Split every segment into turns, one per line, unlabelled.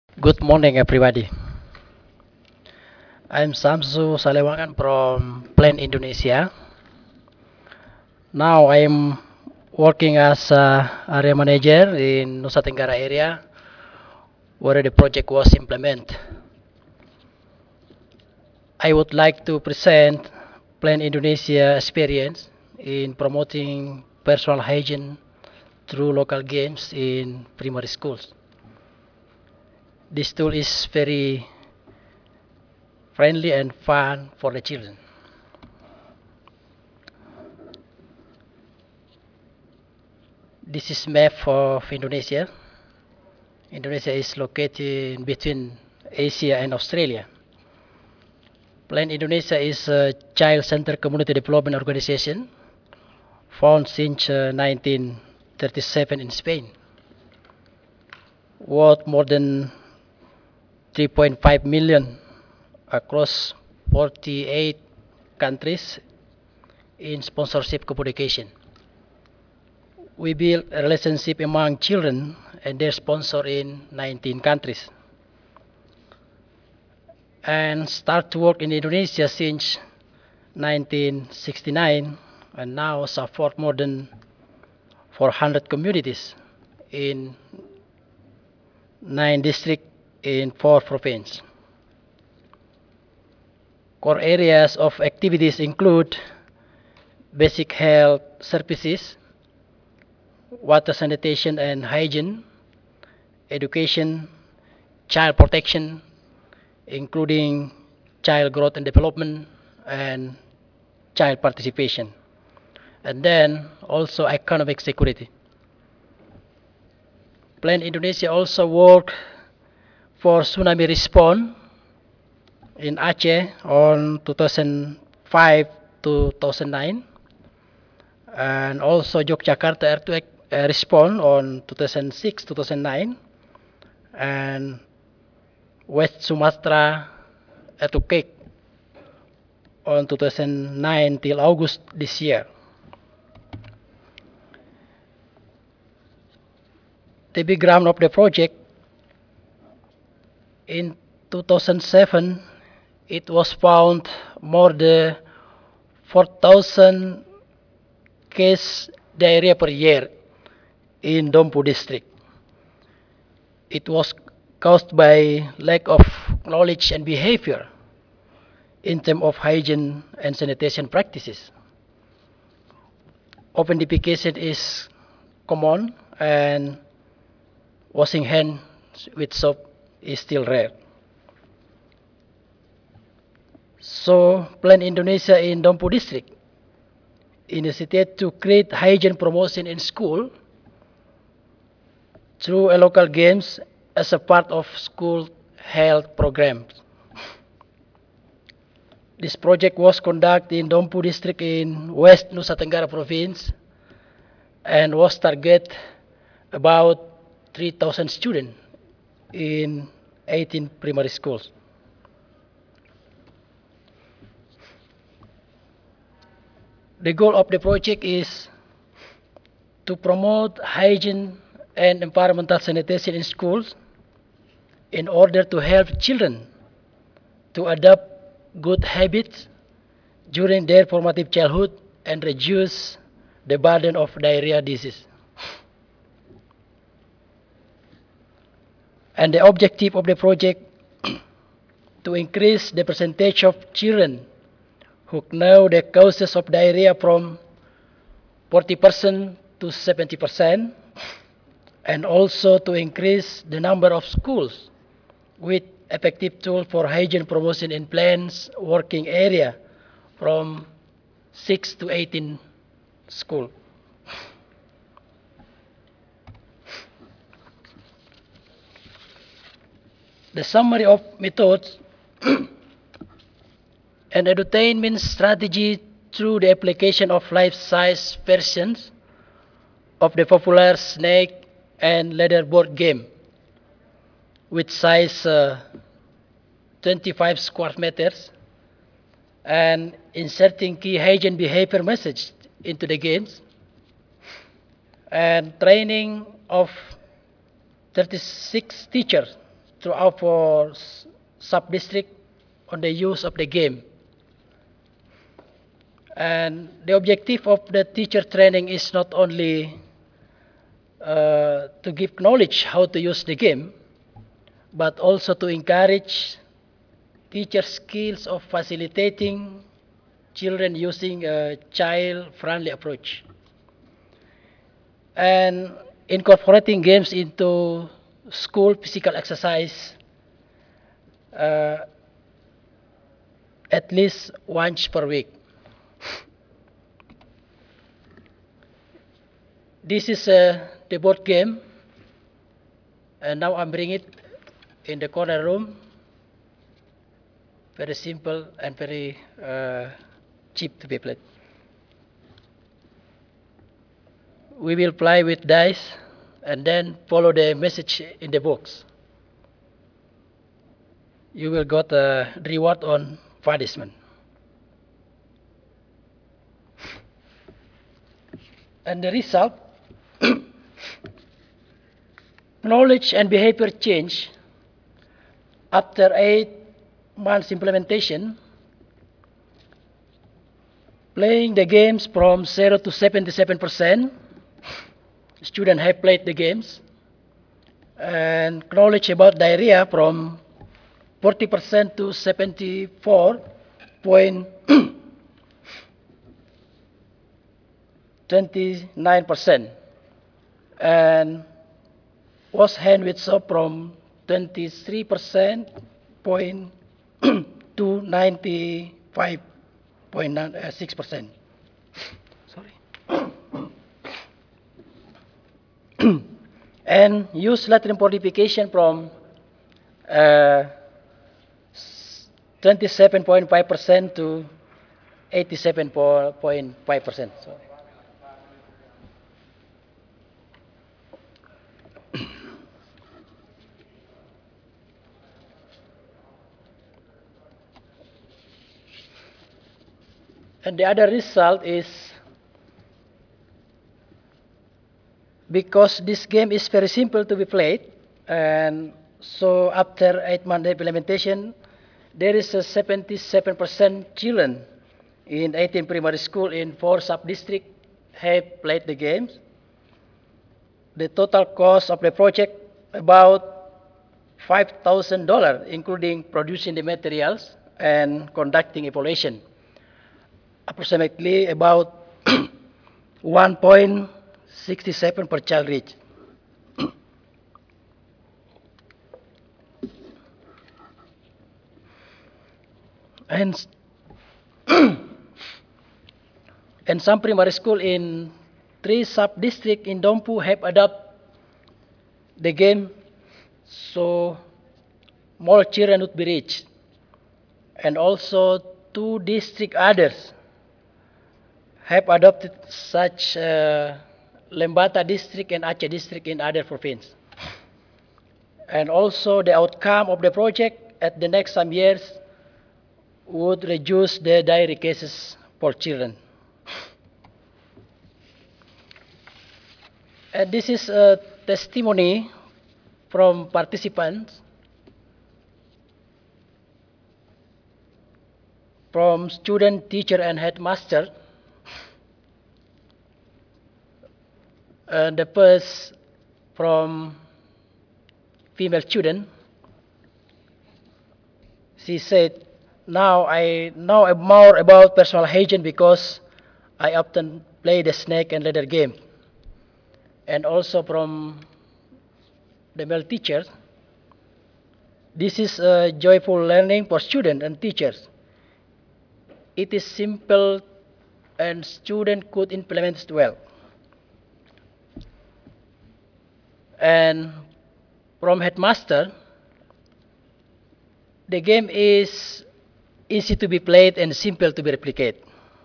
Good morning, everybody. I'm Samsu Salewangan from Plan Indonesia. Now I'm working as area manager in Nusa Tenggara area where the project was implemented. I would like to present Plan Indonesia experience in promoting personal hygiene through local games in primary schools. This tool is very friendly and fun for the children. This is map of Indonesia. Indonesia is located in between Asia and Australia. Plan Indonesia is a child-centered community development organization found since 1937 in Spain. Worth more than 3.5 million across 48 countries in sponsorship communication. We build a relationship among children and their sponsor in 19 countries. And start to work in Indonesia since 1969 and now support more than 400 communities in 9 districts in 4 provinces. Core areas of activities include basic health services, water sanitation and hygiene, education, child protection, including child growth and development and child participation, and then also economic security. Plan Indonesia also worked for tsunami response in Aceh on 2005 to 2009, and also Yogyakarta earthquake response on 2006 2009, and West Sumatra earthquake on 2009 till August this year. The background of the project: in 2007, it was found more than 4,000 case diarrhea per year in Dompu district. It was caused by lack of knowledge and behavior in terms of hygiene and sanitation practices. Open defecation is common and washing hands with soap is still rare. So, Plan Indonesia in Dompu district initiated to create hygiene promotion in school through a local games as a part of school health programs. This project was conducted in Dompu district in West Nusa Tenggara province and was target about 3,000 students in 18 primary schools. The goal of the project is to promote hygiene and environmental sanitation in schools in order to help children to adopt good habits during their formative childhood and reduce the burden of diarrhea disease. And the objective of the project to increase the percentage of children who know the causes of diarrhea from 40% to 70%, and also to increase the number of schools with effective tool for hygiene promotion in plans working area from 6 to 18 school. The summary of methods and edutainment strategy through the application of life-size versions of the popular snake and leaderboard game with size 25 square meters, and inserting key hygiene behavior message into the games, and training of 36 teachers throughout for sub-district on the use of the game. And the objective of the teacher training is not only to give knowledge how to use the game, but also to encourage teacher skills of facilitating children using a child-friendly approach. And incorporating games into school physical exercise at least once per week. This is the board game, and now I'm bringing it in the corner room. Very simple and very cheap to be played. We will play with dice and then follow the message in the box. You will get a reward on punishment. And the result, knowledge and behavior change after 8 months implementation, playing the games from 0 to 77%, students have played the games, and knowledge about diarrhea from 40% to 74.29%, and wash hand with soap from 23% to 95.6%. Sorry. And use latrine purification from 27.5% to 87.5%. And the other result is, because this game is very simple to be played, and so after 8 months implementation, there is a 77% children in 18 primary school in 4 sub-districts have played the games. The total cost of the project about $5,000, including producing the materials and conducting evaluation. Approximately about 1.67 per child reach. And and some primary school in 3 sub-districts in Dompu have adopted the game, so more children would be reached. And also 2 district others have adopted such Lembata district and Aceh district in other provinces. And also the outcome of the project at the next some years would reduce the diarrhea cases for children. And this is a testimony from participants, from student, teacher, and headmaster. The first from female student. She said, "Now I know more about personal hygiene because I often play the snake and ladder game." And also from the male teachers, "This is a joyful learning for students and teachers. It is simple and students could implement it well." And from headmaster, "The game is easy to be played and simple to be replicated."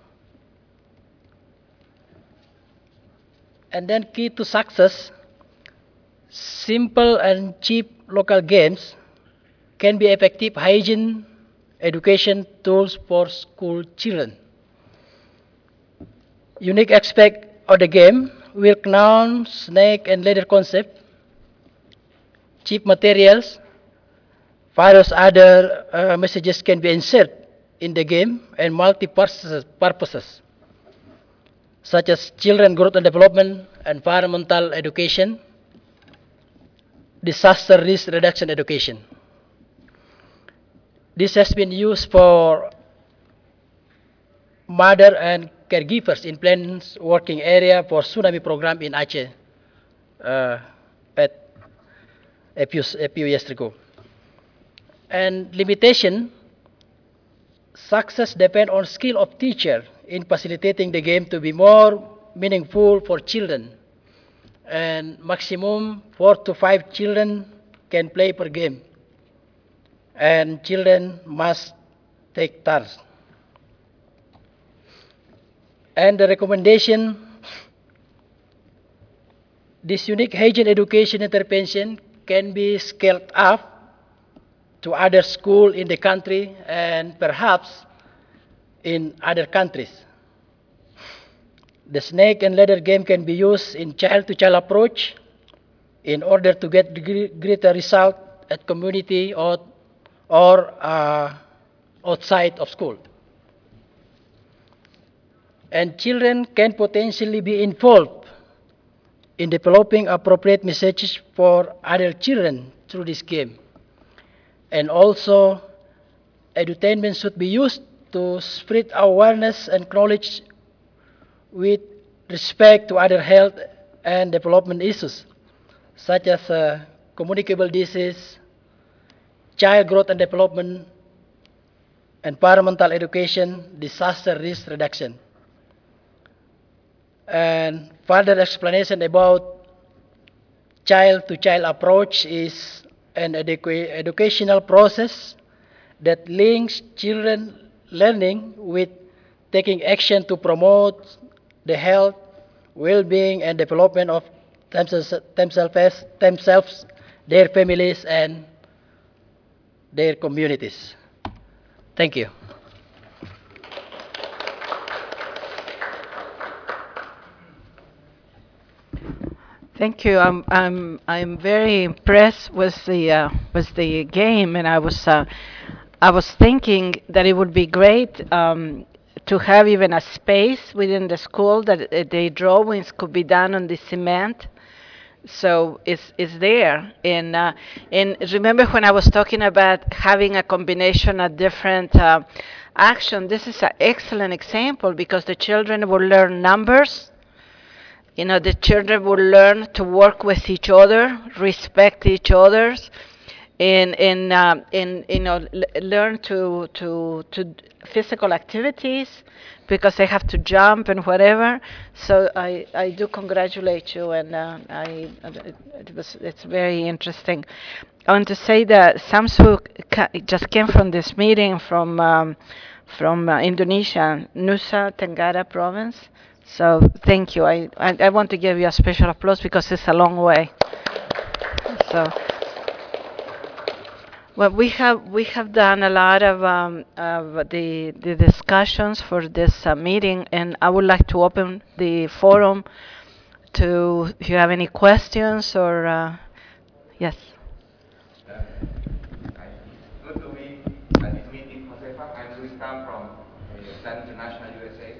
And then key to success, simple and cheap local games can be effective hygiene education tools for school children. Unique aspect of the game, milk noun, snake and ladder concept, cheap materials, various other messages can be inserted in the game and multi-purposes, such as children growth and development, environmental education, disaster risk reduction education. This has been used for mother and caregivers in Plains working area for tsunami program in Aceh at a few years ago. And limitation, success depend on skill of teacher in facilitating the game to be more meaningful for children. And maximum 4 to 5 children can play per game. And children must take turns. And the recommendation, this unique Haitian education intervention can be scaled up to other schools in the country and perhaps in other countries. The snake and ladder game can be used in child-to-child approach in order to get greater result at community or outside of school. And children can potentially be involved in developing appropriate messages for adult children through this game. And also, edutainment should be used to spread awareness and knowledge with respect to other health and development issues, such as communicable disease, child growth and development, environmental education, disaster risk reduction. And further explanation about child-to-child approach is an educational process that links children learning with taking action to promote the health, well-being, and development of themselves, their families, and their communities. Thank you.
Thank you. I'm very impressed with the game, and I was thinking that it would be great to have even a space within the school that the drawings could be done on the cement. So it's there. And remember when I was talking about having a combination of different action, this is an excellent example because the children will learn numbers. You know, the children will learn to work with each other, respect each other's, and you know, learn to physical activities because they have to jump and whatever. So I do congratulate you, and it's very interesting. I want to say that Samsu just came from this meeting from Indonesia, Nusa Tenggara province. So thank you. I want to give you a special applause because it's a long way. So, well, we have done a lot of the discussions for this meeting, and I would like to open the forum to if you have any questions or yes.
It's good to be at this meeting, Josefa. I'm Luis Tam from Plan International USA.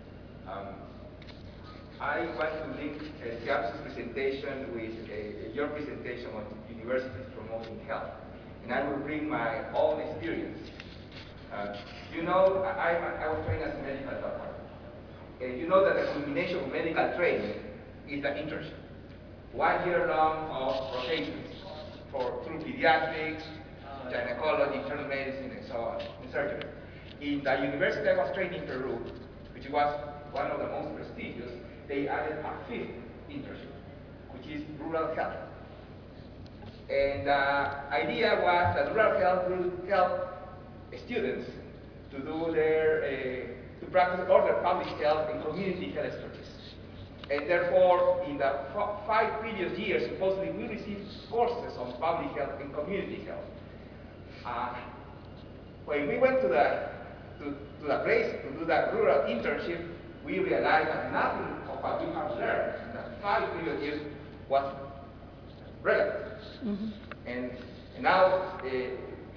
I want to link Siam's presentation with your presentation on universities promoting health. And I will bring my own experience. You know, I was trained as a medical doctor. You know that the culmination of medical training is the internship. 1 year long of rotations through pediatrics, gynecology, internal medicine, and so on, and surgery. In the university I was trained in Peru, which was one of the most prestigious, they added a 5th internship, which is rural health. And the idea was that rural health will help students to do to practice all their public health and community health expertise. And therefore, in the 5 previous years, supposedly we received courses on public health and community health. When we went to the place to do that rural internship, we realized that nothing of what we have learned in the 5 previous years was relevant. Mm-hmm. And now,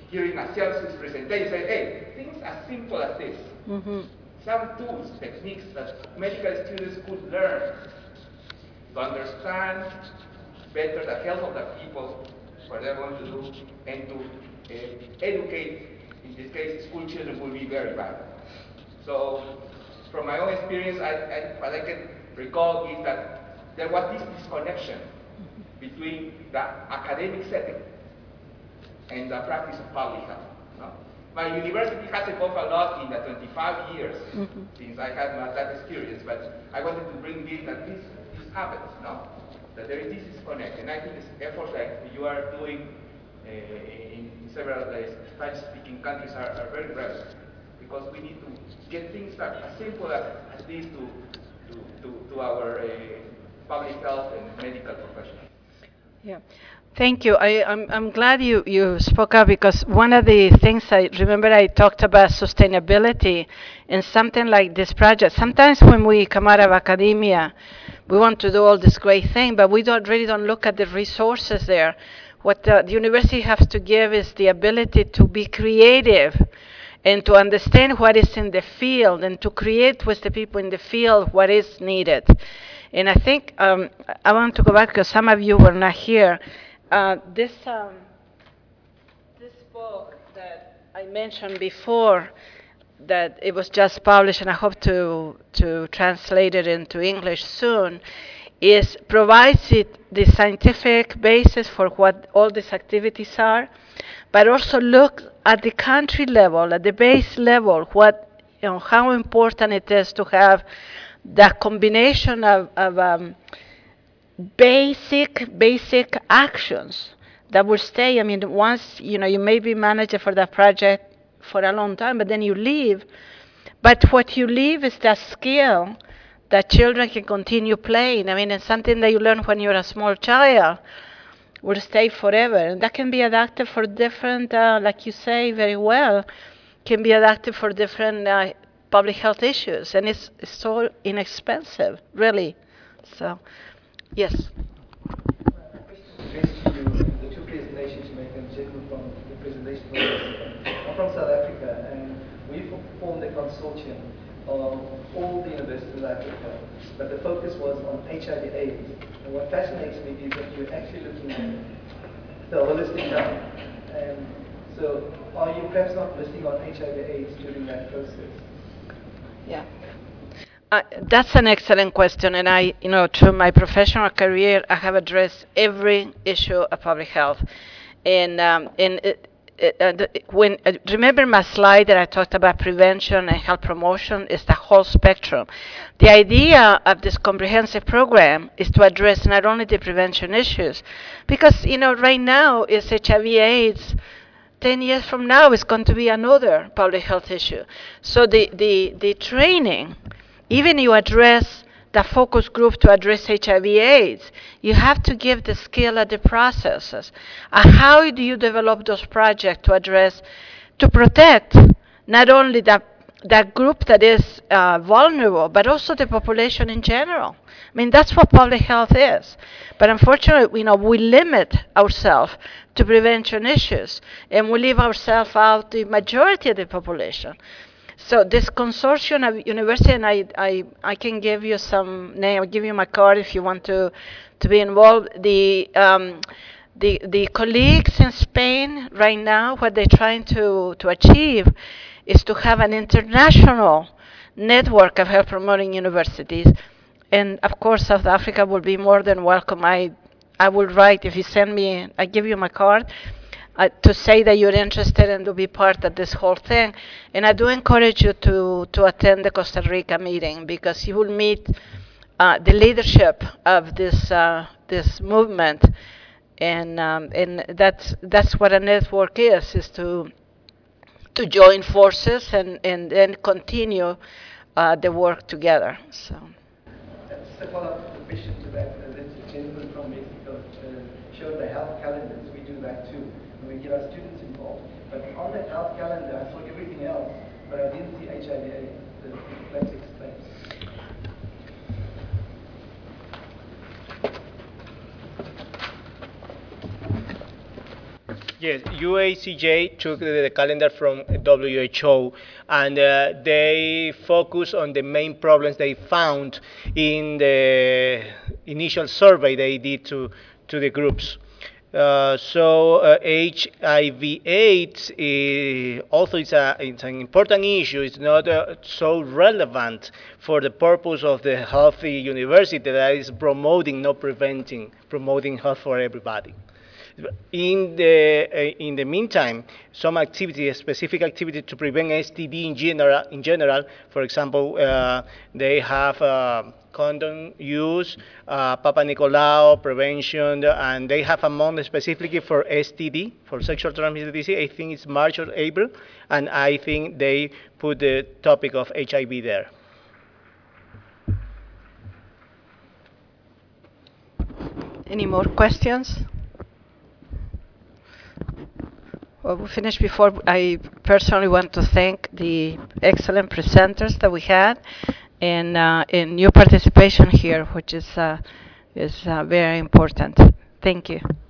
hearing a Celsius presentation, say, hey, things as simple as this. Some tools, techniques that medical students could learn to understand better the health of the people, what they're going to do, and to educate, in this case, school children will be very valuable. So, from my own experience, what I can recall is that there was this disconnection between the academic setting and the practice of public health. No? My university has evolved a lot in the 25 years since I had that experience, but I wanted to bring this, that this happens, no? That there is this disconnect, and I think efforts like you are doing in several Spanish-speaking countries are very relevant, because we need to get things that as simple as this to our public health and medical professionals.
Yeah. Thank you. I'm glad you spoke up, because one of the things I remember, I talked about sustainability in something like this project. Sometimes when we come out of academia, we want to do all this great thing, but we really don't look at the resources there. What the university has to give is the ability to be creative and to understand what is in the field and to create with the people in the field what is needed. And I think I want to go back, because some of you were not here. This book that I mentioned before, that it was just published, and I hope to translate it into English soon, provides the scientific basis for what all these activities are, but also look at the country level, at the base level, how important it is to have that combination of basic actions that will stay. I mean, once you may be manager for that project for a long time, but then you leave. But what you leave is that skill that children can continue playing. I mean, it's something that you learn when you're a small child will stay forever, and that can be adapted for different, like you say very well, can be adapted for different public health issues, and it's so inexpensive, really. So, yes.
Address to you, the two presentations you made, and Jacob from the presentation from us. I'm from South Africa, and we formed a consortium of all the universities in Africa, but the focus was on HIV/AIDS. And what fascinates me is that you're actually looking at the holistic health. And so, are you perhaps not listing on HIV/AIDS during that process?
Yeah. That's an excellent question, and I, through my professional career, I have addressed every issue of public health. And remember my slide that I talked about prevention and health promotion is the whole spectrum. The idea of this comprehensive program is to address not only the prevention issues, because right now it's HIV/AIDS. 10 years from now, it's going to be another public health issue. So the training, even you address the focus group to address HIV/AIDS, you have to give the skill at the processes. How do you develop those projects to protect not only that group that is vulnerable, but also the population in general? I mean, that's what public health is. But unfortunately, we limit ourselves to prevention issues, and we leave ourselves out the majority of the population. So this consortium of university, and I can give you some name. I'll give you my card if you want to be involved. The colleagues in Spain right now, what they're trying to achieve is to have an international network of health promoting universities. And of course, South Africa will be more than welcome. I will write, if you send me, I give you my card, to say that you're interested and to be part of this whole thing. And I do encourage you to attend the Costa Rica meeting, because you will meet the leadership of this movement. And that's what a network is to join forces and then continue the work together. So.
Just a follow-up question to that. The gentleman from Mexico showed the health calendars. We do that too. And we get our students involved. But on that health calendar, I saw everything else, but I didn't see HIV/AIDS. Let's explain.
Yes, UACJ took the calendar from WHO, and they focus on the main problems they found in the initial survey they did to the groups. HIV/AIDS also it's an important issue. It's not so relevant for the purpose of the healthy university that is promoting, not preventing, promoting health for everybody. In the meantime, some activity, a specific activity to prevent STD in general, for example, they have condom use, Papa Nicolau prevention, and they have a month specifically for STD, for sexual transmitted disease. I think it's March or April, and I think they put the topic of HIV there.
Any more questions? Well, we finished before. I personally want to thank the excellent presenters that we had, and in your participation here, which is very important. Thank you.